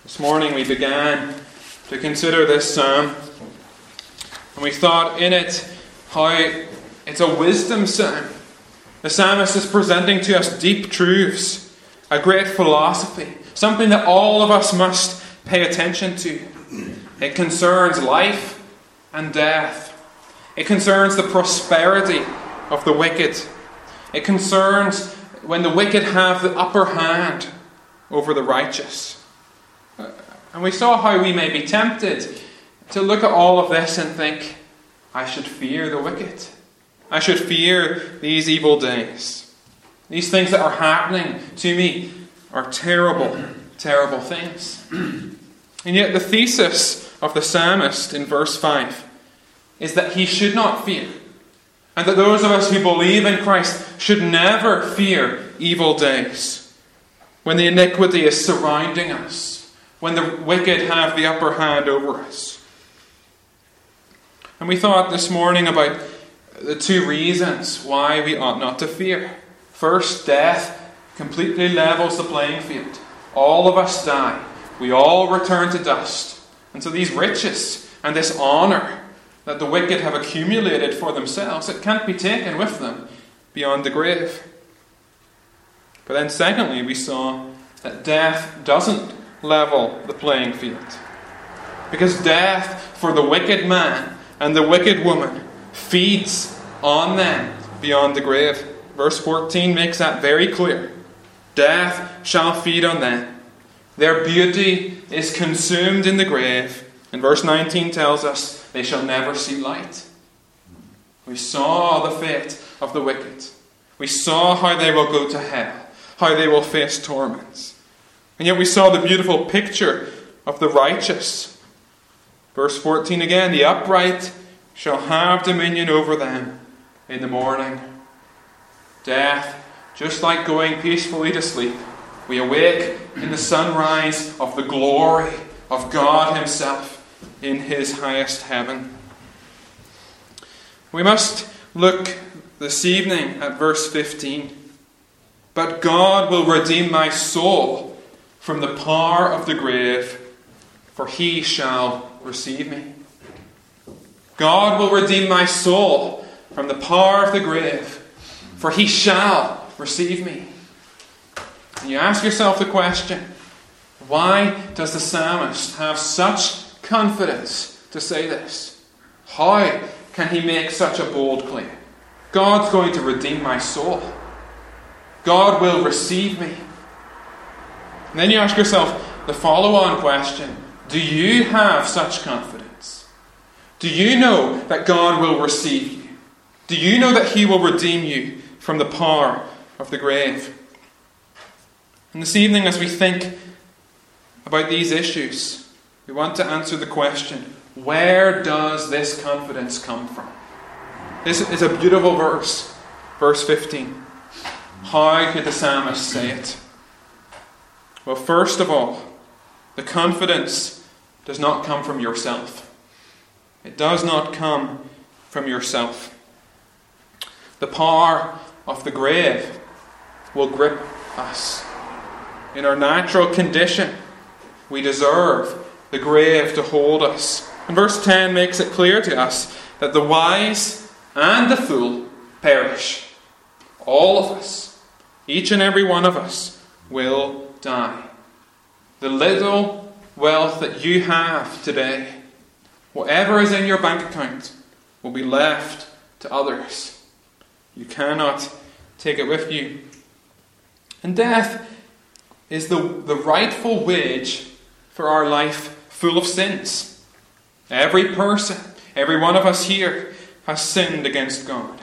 This morning we began to consider this psalm, and we thought in it how it's a wisdom psalm. The psalmist is presenting to us deep truths, a great philosophy, something that all of us must pay attention to. It concerns life and death. It concerns the prosperity of the wicked. It concerns when the wicked have the upper hand over the righteous. And we saw how we may be tempted to look at all of this and think, I should fear the wicked. I should fear these evil days. These things that are happening to me are terrible, terrible things. And yet the thesis of the psalmist in verse 5 is that he should not fear. And that those of us who believe in Christ should never fear evil days. When the iniquity is surrounding us. When the wicked have the upper hand over us. And we thought this morning about the two reasons why we ought not to fear. First, death completely levels the playing field. All of us die. We all return to dust. And so these riches and this honour that the wicked have accumulated for themselves, it can't be taken with them beyond the grave. But then secondly, we saw that death doesn't level the playing field. Because death for the wicked man and the wicked woman feeds on them beyond the grave. Verse 14 makes that very clear. Death shall feed on them. Their beauty is consumed in the grave. And verse 19 tells us they shall never see light. We saw the fate of the wicked. We saw how they will go to hell, how they will face torments. And yet we saw the beautiful picture of the righteous. Verse 14 again, the upright shall have dominion over them in the morning. Death, just like going peacefully to sleep, we awake in the sunrise of the glory of God Himself in His highest heaven. We must look this evening at verse 15. But God will redeem my soul from the power of the grave, for He shall receive me. God will redeem my soul from the power of the grave, for He shall receive me. And you ask yourself the question, why does the psalmist have such confidence to say this? How can he make such a bold claim? God's going to redeem my soul. God will receive me. And then you ask yourself the follow-on question, do you have such confidence? Do you know that God will receive you? Do you know that He will redeem you from the power of the grave? And this evening, as we think about these issues, we want to answer the question, where does this confidence come from? This is a beautiful verse, verse 15. How could the psalmist say it? Well, first of all, the confidence does not come from yourself. It does not come from yourself. The power of the grave will grip us. In our natural condition, we deserve the grave to hold us. And verse 10 makes it clear to us that the wise and the fool perish. All of us, each and every one of us, will die. The little wealth that you have today, whatever is in your bank account, will be left to others. You cannot take it with you. And death is the rightful wage for our life full of sins. Every person, every one of us here has sinned against God.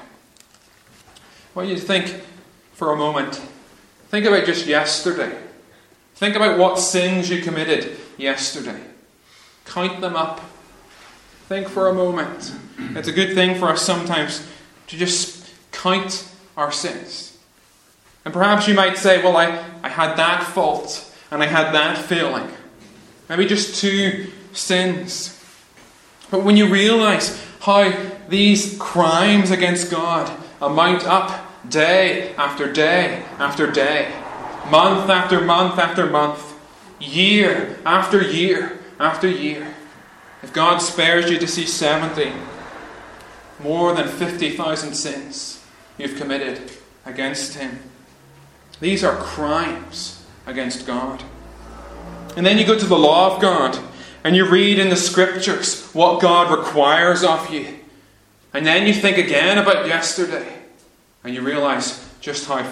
What do you think for a moment? Think about just yesterday. Think about what sins you committed yesterday. Count them up. Think for a moment. It's a good thing for us sometimes to just count our sins. And perhaps you might say, well, I had that fault and I had that failing. Maybe just 2 sins. But when you realise how these crimes against God amount up day after day after day, month after month after month, year after year after year, if God spares you to see 70, more than 50,000 sins you've committed against Him. These are crimes against God. And then you go to the law of God and you read in the Scriptures what God requires of you. And then you think again about yesterday and you realize just how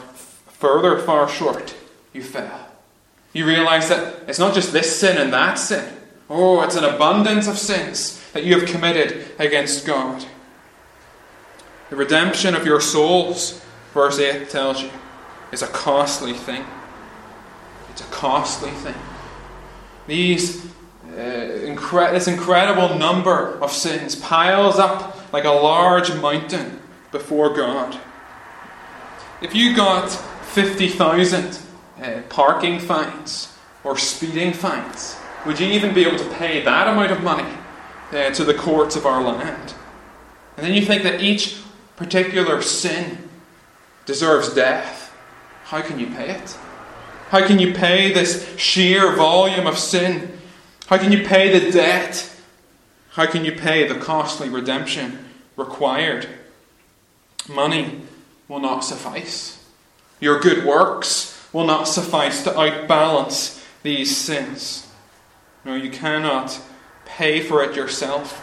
far short you fell. You realize that it's not just this sin and that sin. Oh, it's an abundance of sins that you have committed against God. The redemption of your souls, verse 8 tells you, is a costly thing. It's a costly thing. This incredible number of sins piles up like a large mountain before God. If you got 50,000 parking fines or speeding fines, would you even be able to pay that amount of money to the courts of our land? And then you think that each particular sin deserves death. How can you pay it? How can you pay this sheer volume of sin? How can you pay the debt? How can you pay the costly redemption required? Money will not suffice. Your good works will not suffice to outbalance these sins. No, you cannot pay for it yourself.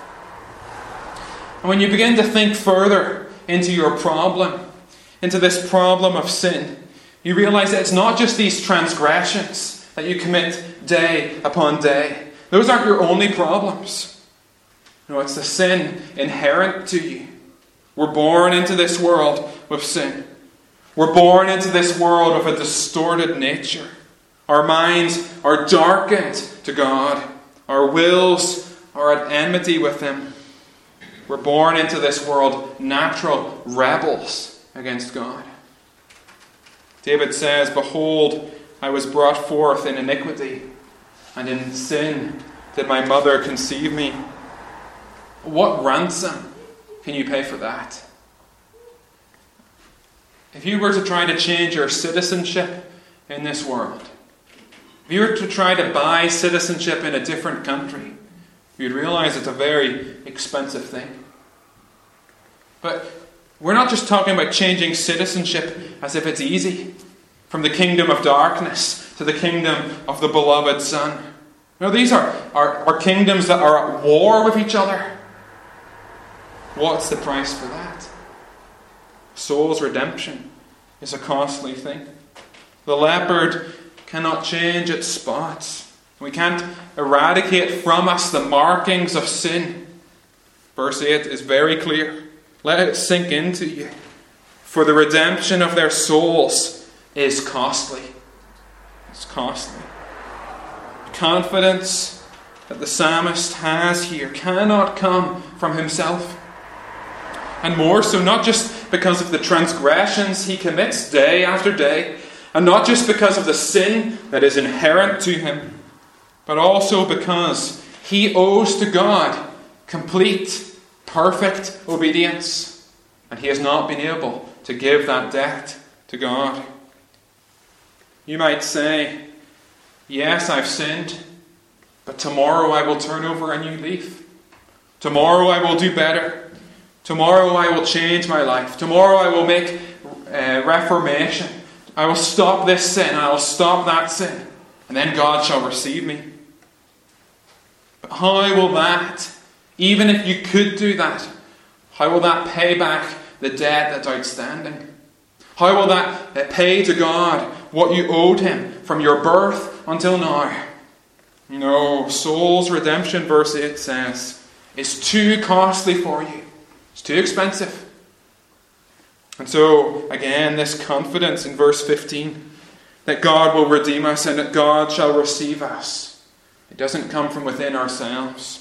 And when you begin to think further into your problem, into this problem of sin, you realize that it's not just these transgressions that you commit day upon day. Those aren't your only problems. No, it's the sin inherent to you. We're born into this world with sin. We're born into this world with a distorted nature. Our minds are darkened to God. Our wills are at enmity with Him. We're born into this world natural rebels against God. David says, "Behold, I was brought forth in iniquity, and in sin did my mother conceive me." What ransom can you pay for that? If you were to try to change your citizenship in this world, if you were to try to buy citizenship in a different country, you'd realize it's a very expensive thing. But we're not just talking about changing citizenship as if it's easy, from the kingdom of darkness to the kingdom of the beloved Son. No, these are kingdoms that are at war with each other. What's the price for that? Soul's redemption is a costly thing. The leopard cannot change its spots. We can't eradicate from us the markings of sin. Verse 8 is very clear. Let it sink into you. For the redemption of their souls is costly. It's costly. The confidence that the psalmist has here cannot come from himself. And more so, not just because of the transgressions he commits day after day, and not just because of the sin that is inherent to him, but also because he owes to God complete, perfect obedience, and he has not been able to give that debt to God. You might say, "Yes, I've sinned, but tomorrow I will turn over a new leaf. Tomorrow I will do better. Tomorrow I will change my life. Tomorrow I will make reformation. I will stop this sin. I will stop that sin. And then God shall receive me." But how will that, even if you could do that, how will that pay back the debt that's outstanding? How will that pay to God what you owed Him from your birth until now? No, soul's redemption, verse 8 says, is too costly for you. It's too expensive. And so, again, this confidence in verse 15, that God will redeem us and that God shall receive us. It doesn't come from within ourselves.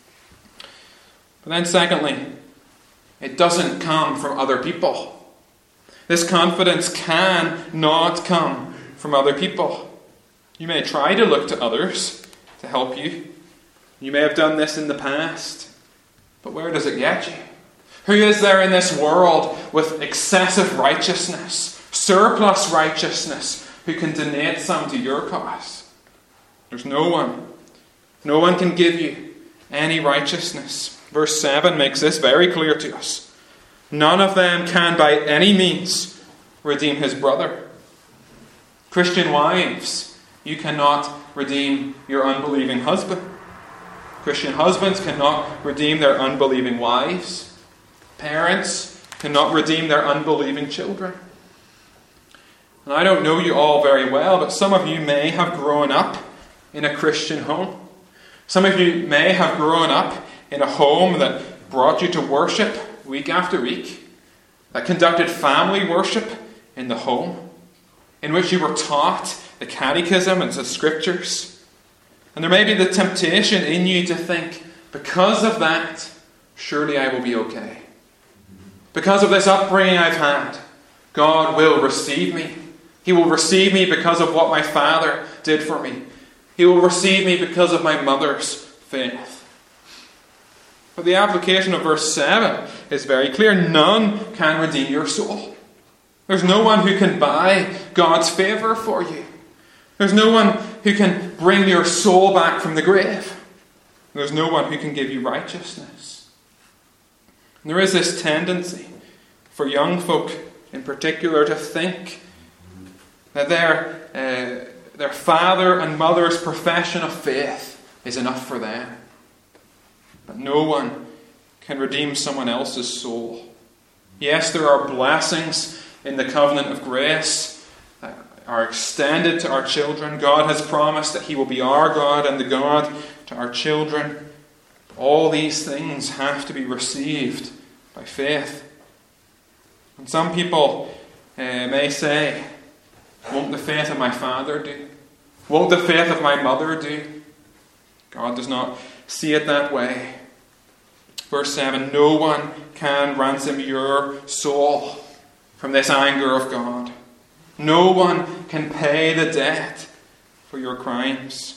But then secondly, it doesn't come from other people. This confidence cannot come from other people. You may try to look to others to help you. You may have done this in the past. But where does it get you? Who is there in this world with excessive righteousness, surplus righteousness, who can donate some to your cause? There's no one. No one can give you any righteousness. Verse 7 makes this very clear to us. None of them can by any means redeem his brother. Christian wives, you cannot redeem your unbelieving husband. Christian husbands cannot redeem their unbelieving wives. Parents cannot redeem their unbelieving children. And I don't know you all very well, but some of you may have grown up in a Christian home. Some of you may have grown up in a home that brought you to worship week after week, that conducted family worship in the home, in which you were taught the catechism and the scriptures. And there may be the temptation in you to think, because of that, surely I will be okay. Because of this upbringing I've had, God will receive me. He will receive me because of what my father did for me. He will receive me because of my mother's faith. But the application of verse 7 is very clear. None can redeem your soul. There's no one who can buy God's favour for you. There's no one who can bring your soul back from the grave. There's no one who can give you righteousness. And there is this tendency for young folk in particular to think that their father and mother's profession of faith is enough for them. But no one can redeem someone else's soul. Yes, there are blessings in the covenant of grace that are extended to our children. God has promised that He will be our God and the God to our children. All these things have to be received by faith. And some people may say, won't the faith of my father do? Won't the faith of my mother do? God does not see it that way. Verse 7, no one can ransom your soul from this anger of God. No one can pay the debt for your crimes.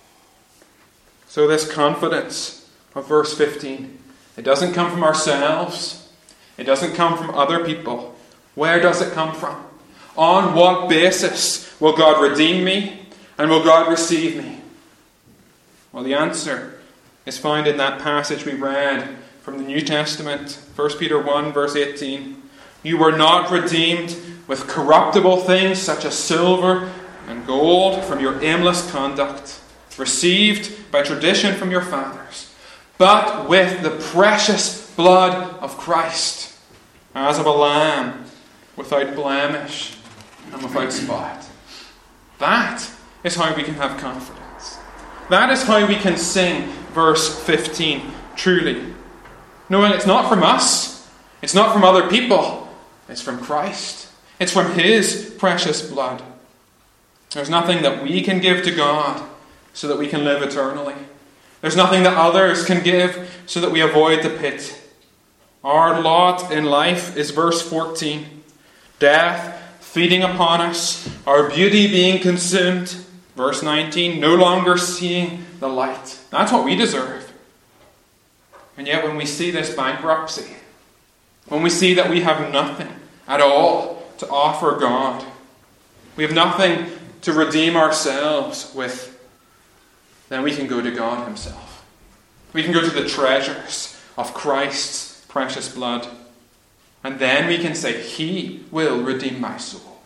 So this confidence of verse 15, it doesn't come from ourselves. It doesn't come from other people. Where does it come from? On what basis will God redeem me and will God receive me? Well, the answer is found in that passage we read from the New Testament, 1 Peter 1, verse 18. You were not redeemed with corruptible things such as silver and gold from your aimless conduct, received by tradition from your fathers, but with the precious blood of Christ, as of a lamb, without blemish and without spot. That is how we can have confidence. That is how we can sing verse 15 truly. Knowing it's not from us, it's not from other people, it's from Christ. It's from His precious blood. There's nothing that we can give to God so that we can live eternally. There's nothing that others can give so that we avoid the pit. Our lot in life is verse 14. Death feeding upon us, our beauty being consumed. Verse 19, no longer seeing the light. That's what we deserve. And yet when we see this bankruptcy, when we see that we have nothing at all to offer God, we have nothing to redeem ourselves with, then we can go to God Himself. We can go to the treasures of Christ's precious blood. And then we can say, He will redeem my soul.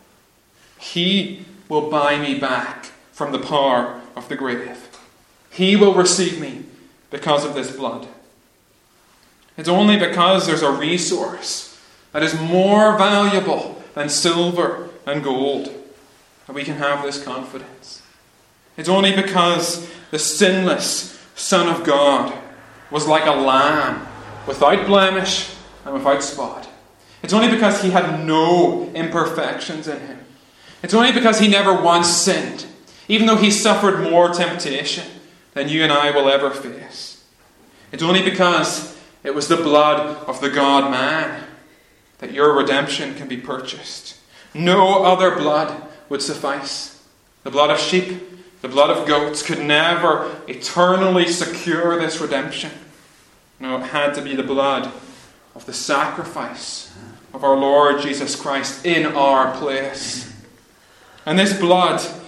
He will buy me back from the power of the grave. He will receive me because of this blood. It's only because there's a resource that is more valuable than silver and gold that we can have this confidence. It's only because the sinless Son of God was like a lamb, without blemish and without spot. It's only because He had no imperfections in Him. It's only because He never once sinned, even though He suffered more temptation than you and I will ever face. It's only because it was the blood of the God-man that your redemption can be purchased. No other blood would suffice. The blood of sheep, the blood of goats could never eternally secure this redemption. No, it had to be the blood of the sacrifice of our Lord Jesus Christ in our place. And this blood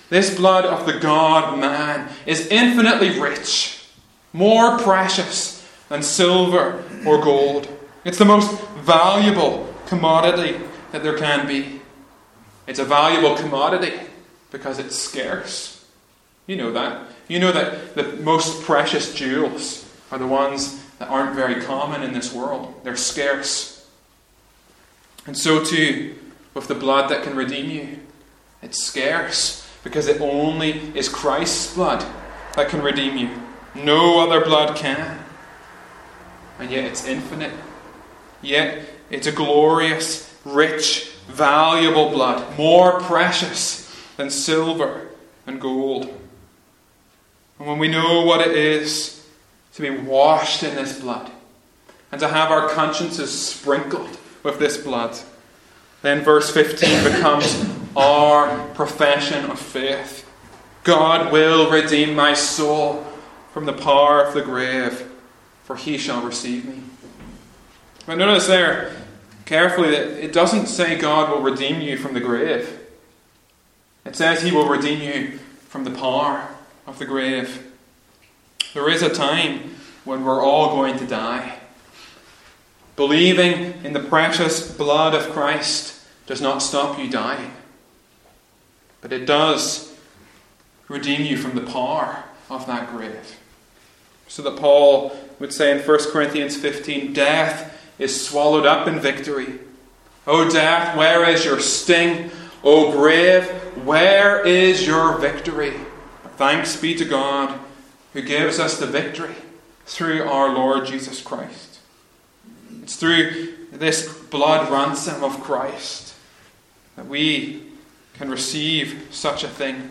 This blood of the God-man is infinitely rich, more precious than silver or gold. It's the most valuable commodity that there can be. It's a valuable commodity because it's scarce. You know that. You know that the most precious jewels are the ones that aren't very common in this world. They're scarce. And so too with the blood that can redeem you. It's scarce because it only is Christ's blood that can redeem you. No other blood can. And yet it's infinite. Yet it's a glorious, rich, valuable blood, more precious than silver and gold. And when we know what it is to be washed in this blood and to have our consciences sprinkled with this blood, then verse 15 becomes our profession of faith. God will redeem my soul from the power of the grave, for he shall receive me. But notice there carefully that it doesn't say God will redeem you from the grave. It says he will redeem you from the power of the grave. There is a time when we're all going to die. Believing in the precious blood of Christ does not stop you dying. But it does redeem you from the power of that grave. So that Paul would say in 1 Corinthians 15, death is swallowed up in victory. O death, where is your sting? O grave, where is your victory? Thanks be to God who gives us the victory through our Lord Jesus Christ. It's through this blood ransom of Christ that we can receive such a thing.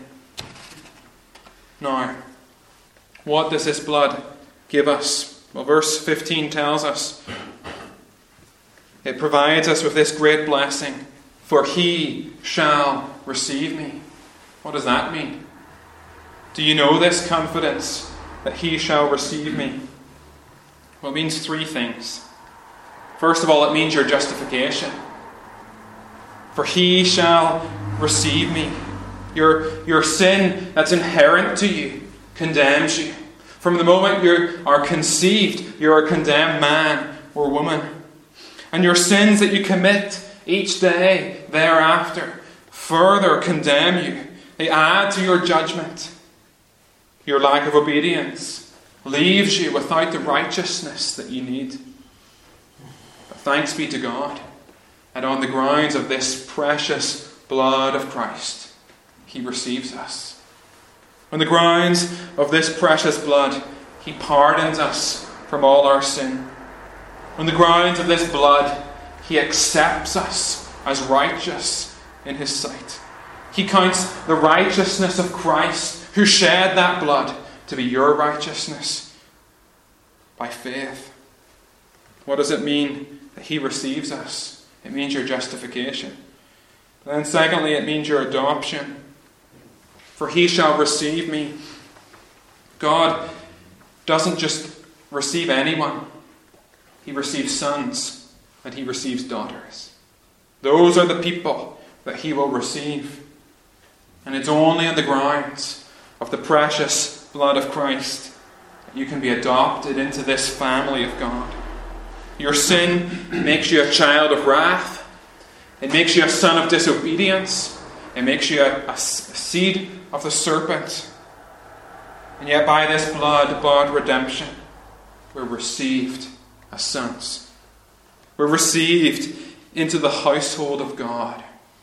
Now, what does this blood give us? Well, verse 15 tells us it provides us with this great blessing, for he shall receive me. What does that mean? Do you know this confidence that he shall receive me? Well, it means three things. First of all, it means your justification. For he shall receive me. Your sin that's inherent to you condemns you. From the moment you are conceived, you're a condemned man or woman. And your sins that you commit each day thereafter further condemn you. They add to your judgment. Your lack of obedience leaves you without the righteousness that you need. But thanks be to God, and on the grounds of this precious blood of Christ, he receives us. On the grounds of this precious blood, he pardons us from all our sin. On the grounds of this blood, he accepts us as righteous in his sight. He counts the righteousness of Christ, who shed that blood, to be your righteousness by faith. What does it mean that he receives us? It means your justification. But then secondly, it means your adoption. For he shall receive me. God doesn't just receive anyone. He receives sons and he receives daughters. Those are the people that he will receive. And it's only on the grounds of the precious blood of Christ that you can be adopted into this family of God. Your sin makes you a child of wrath. It makes you a son of disobedience. It makes you a seed of the serpent. And yet by this blood-bought redemption, we're received as sons. We're received into the household of God.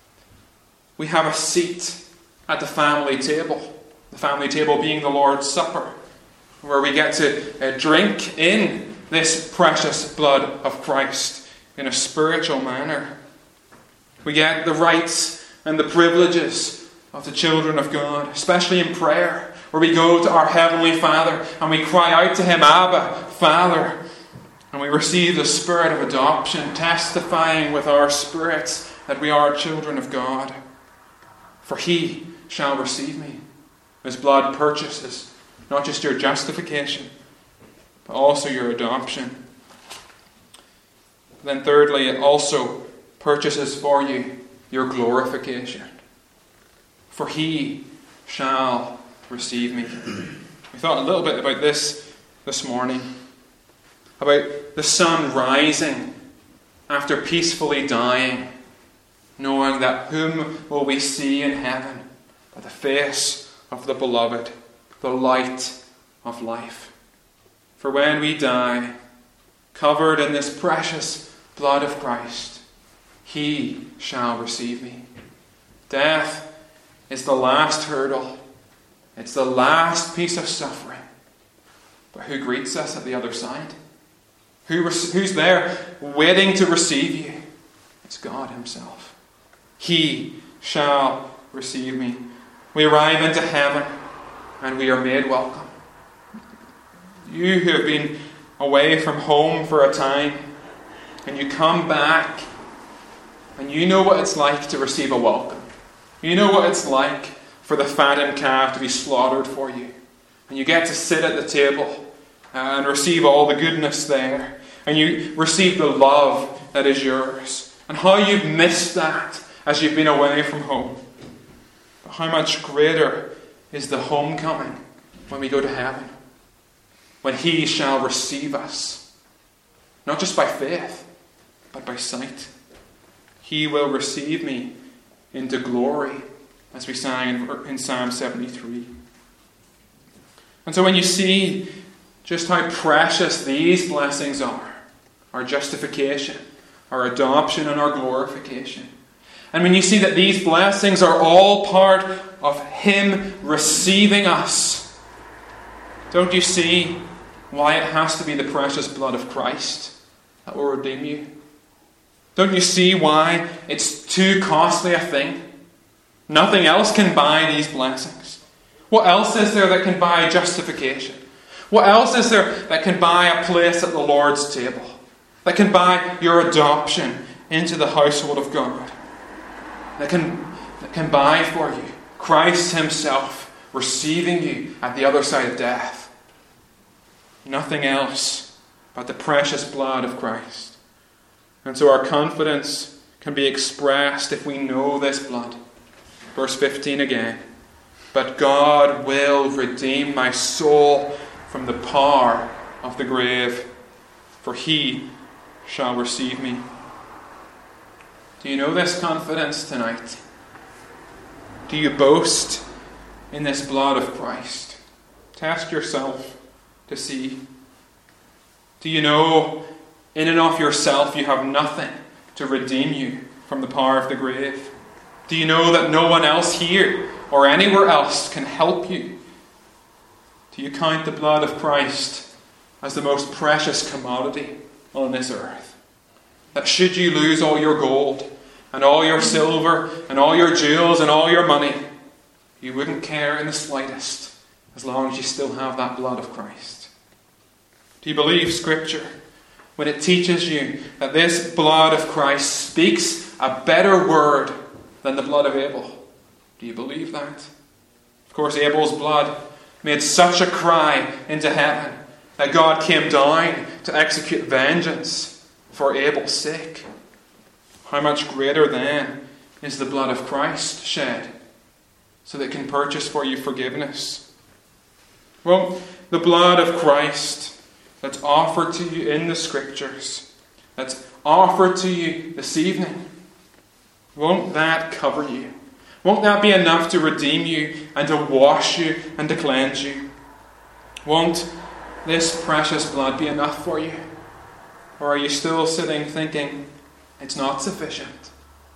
We have a seat at the family table. The family table being the Lord's Supper, where we get to drink in this precious blood of Christ in a spiritual manner. We get the rights and the privileges of the children of God, especially in prayer, where we go to our Heavenly Father and we cry out to him, Abba, Father, and we receive the spirit of adoption, testifying with our spirits that we are children of God. For he shall receive me. His blood purchases not just your justification, but also your adoption. Then thirdly, it also purchases for you your glorification. For he shall receive me. We thought a little bit about this morning, about the sun rising after peacefully dying, knowing that whom will we see in heaven but the face of the beloved, the light of life. For when we die, covered in this precious blood of Christ, he shall receive me. Death is the last hurdle. It's the last piece of suffering. But who greets us at the other side? Who's there waiting to receive you? It's God himself. He shall receive me. We arrive into heaven and we are made welcome. You who have been away from home for a time and you come back and you know what it's like to receive a welcome. You know what it's like for the fattened calf to be slaughtered for you. And you get to sit at the table and receive all the goodness there. And you receive the love that is yours. And how you've missed that as you've been away from home. But how much greater is the homecoming when we go to heaven. When he shall receive us. Not just by faith, but by sight. He will receive me into glory, as we sang in Psalm 73. And so when you see just how precious these blessings are, our justification, our adoption, and our glorification, and when you see that these blessings are all part of him receiving us, don't you see why it has to be the precious blood of Christ that will redeem you? Don't you see why it's too costly a thing? Nothing else can buy these blessings. What else is there that can buy justification? What else is there that can buy a place at the Lord's table? That can buy your adoption into the household of God? That can buy for you Christ himself receiving you at the other side of death? Nothing else but the precious blood of Christ. And so our confidence can be expressed if we know this blood. Verse 15 again. But God will redeem my soul from the power of the grave, for he shall receive me. Do you know this confidence tonight? Do you boast in this blood of Christ? Test yourself to see. Do you know in and of yourself you have nothing to redeem you from the power of the grave? Do you know that no one else here or anywhere else can help you? Do you count the blood of Christ as the most precious commodity on this earth? That should you lose all your gold and all your silver and all your jewels and all your money, you wouldn't care in the slightest as long as you still have that blood of Christ? Do you believe Scripture when it teaches you that this blood of Christ speaks a better word than the blood of Abel? Do you believe that? Of course, Abel's blood made such a cry into heaven that God came down to execute vengeance for Abel's sake. How much greater then is the blood of Christ shed so that it can purchase for you forgiveness? Well, the blood of Christ that's offered to you in the Scriptures, that's offered to you this evening, won't that cover you? Won't that be enough to redeem you and to wash you and to cleanse you? Won't this precious blood be enough for you? Or are you still sitting thinking, it's not sufficient?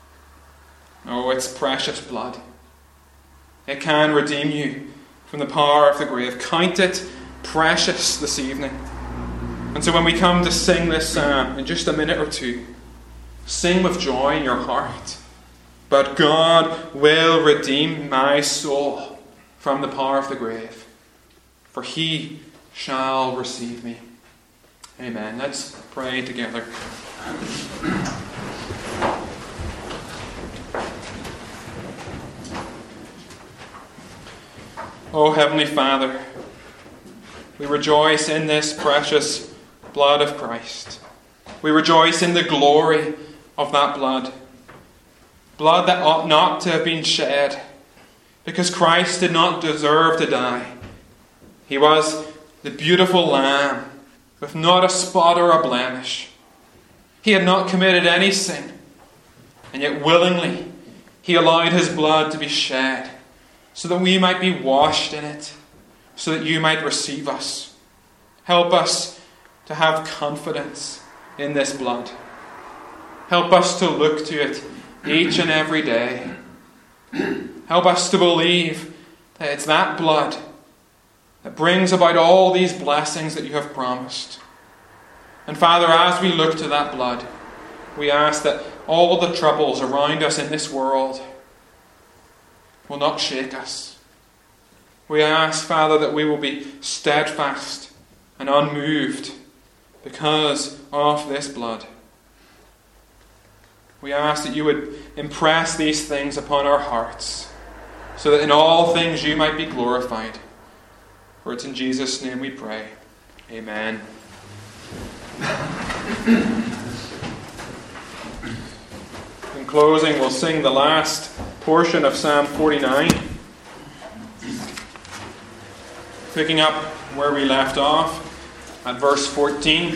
No, it's precious blood. It can redeem you from the power of the grave. Count it precious this evening. And so when we come to sing this psalm in just a minute or two, sing with joy in your heart. But God will redeem my soul from the power of the grave, for he shall receive me. Amen. Let's pray together. Oh, Heavenly Father, we rejoice in this precious blood of Christ. We rejoice in the glory of that blood. Blood that ought not to have been shed. because Christ did not deserve to die. He was the beautiful Lamb with not a spot or a blemish. He had not committed any sin, and yet willingly he allowed his blood to be shed so that we might be washed in it, so that you might receive us. Help us to have confidence in this blood. Help us to look to it each and every day. Help us to believe that it's that blood that brings about all these blessings that you have promised. And Father, as we look to that blood, we ask that all the troubles around us in this world will not shake us. We ask, Father, that we will be steadfast and unmoved because of this blood. We ask that you would impress these things upon our hearts, so that in all things you might be glorified. For it's in Jesus' name we pray. Amen. In closing, we'll sing the last portion of Psalm 49. Picking up where we left off at verse 14.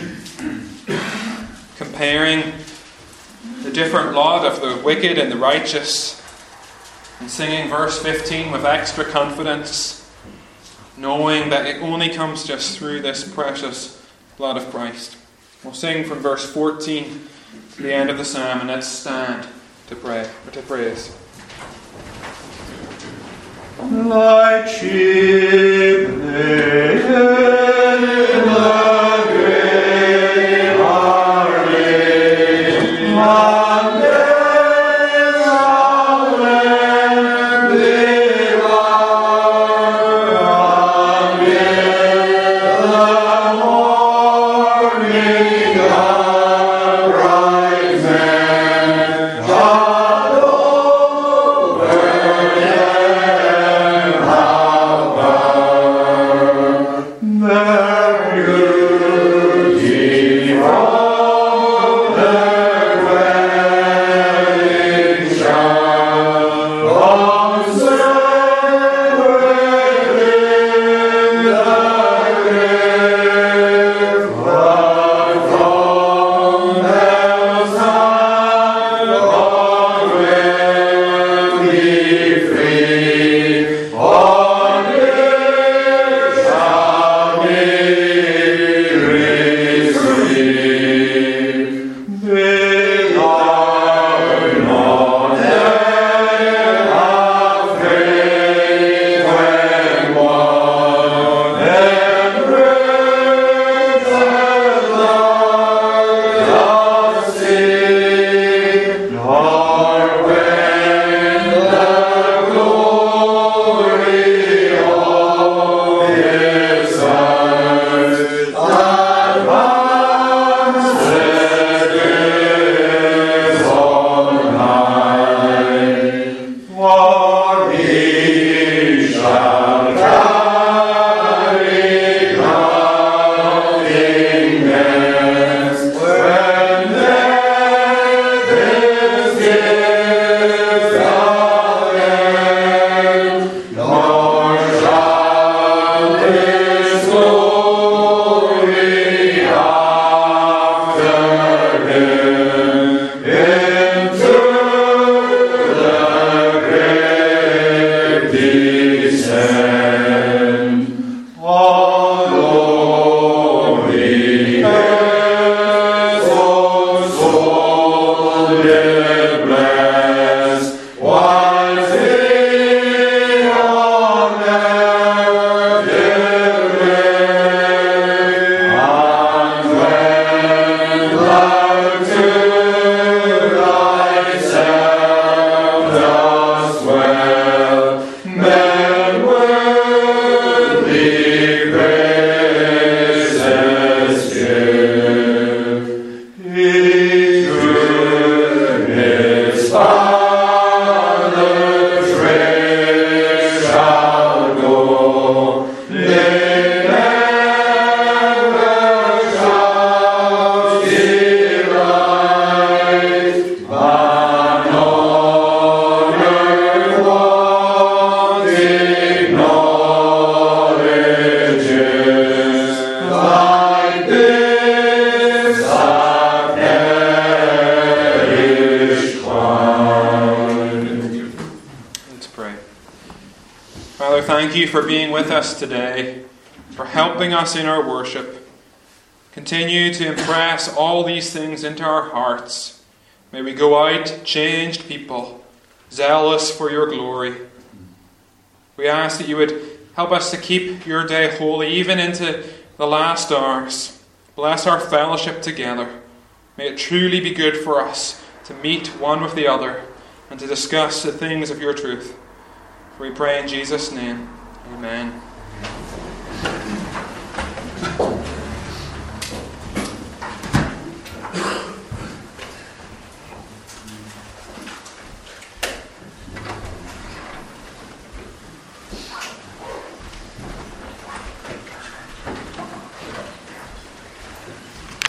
Comparing the different lot of the wicked and the righteous. And singing verse 15 with extra confidence, knowing that it only comes just through this precious blood of Christ. We'll sing from verse 14 to the end of the psalm, and let's stand to pray or to praise. Like sheep they in the grave are laid, one day shall when they are amid the morning uprising, God over them above. thank you for being with us today, for helping us in our worship. Continue to impress all these things into our hearts. May we go out changed people, zealous for your glory. We ask that you would help us to keep your day holy, even into the last hours. Bless our fellowship together. May it truly be good for us to meet one with the other and to discuss the things of your truth. For we pray in Jesus' name. Amen.